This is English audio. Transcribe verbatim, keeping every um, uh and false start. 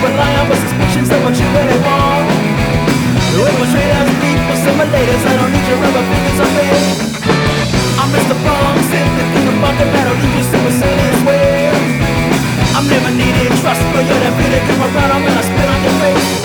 rely on my suspicions of what you really want. With my trade as people, simulators, I don't need your rubber fingers on me. I'm Mister Wrong, simply think about the battle, leave you supercilious ways. I'm never needed trust, but you're the beauty, come around, I'm gonna spit on your face.